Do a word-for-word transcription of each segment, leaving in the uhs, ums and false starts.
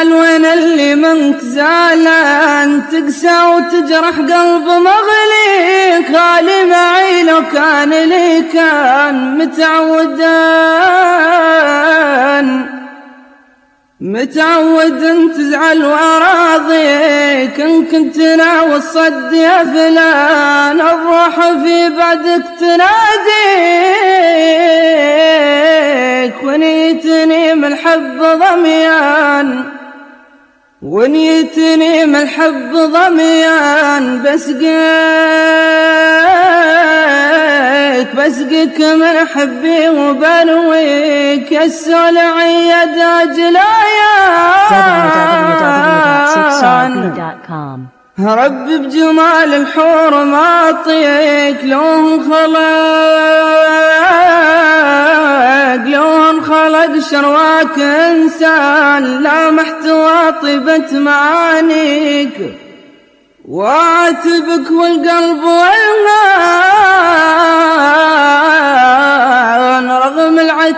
وين اللي منك زعلان تقسى وتجرح قلب مغلي خالي معي لو كان لي كان متعودان متعود تزعل وراضيك إن كنت ناوي الصد يا فلان الروح في بعدك تناديك ونيتني من الحب ضميان ونيتني من الحب ضميان بسقيك بسقيك من حبي وبنويك يا السلعي يا داجلايان رب بجمال الحور ما اعطيك لو خلق لو انخلق شرواك انسان لا محتوى طيبة معانيك وعاتبك والقلب والهان رغم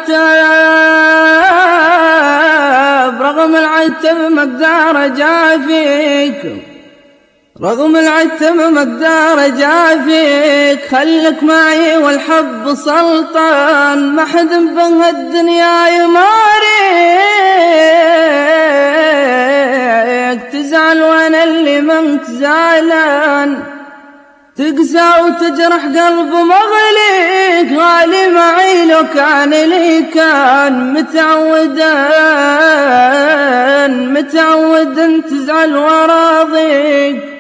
العتاب رغم العتاب مقدار جافيك رغم العتب مقدار جافيك خلك معي والحب سلطان ما حد بهالدنيا يماريك تزعل وانا اللي منك زعلان تقسى وتجرح قلب مغليك غالي معي لو كان لي كان متعودان متعود تزعل وراضيك